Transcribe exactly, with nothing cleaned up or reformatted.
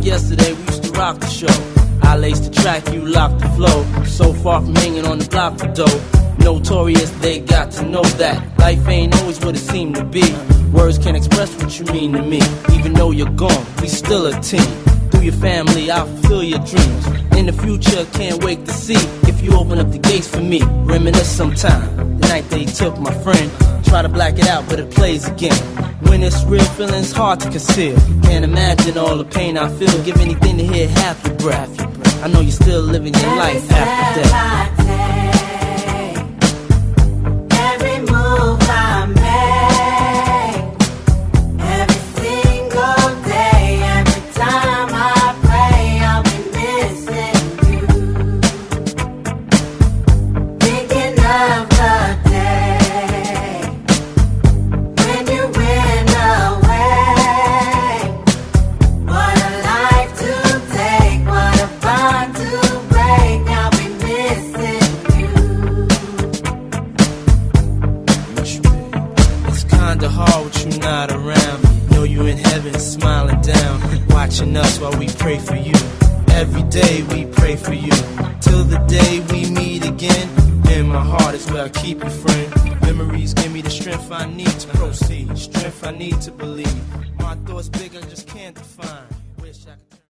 like yesterday, we used to rock the show. I laced the track, you locked the flow. So far from hanging on the block for dough. Notorious, they got to know that life ain't always what it seemed to be. Words can't express what you mean to me. Even though you're gone, we still a team. Through your family, I'll fulfill your dreams. In the future, can't wait to see if you open up the gates for me. Reminisce sometime, the night they took my friend. Try to black it out, but it plays again. When it's real, feeling's hard to conceal. Can't imagine all the pain I feel. Give anything to hear half your breath. I know you're still living your life after death. Hard with you not around. Know you in heaven smiling down, watching us while we pray for you. Every day we pray for you, till the day we meet again. In my heart is where I keep you, friend. Memories give me the strength I need to proceed, strength I need to believe. My thoughts big, I just can't define. Wish I could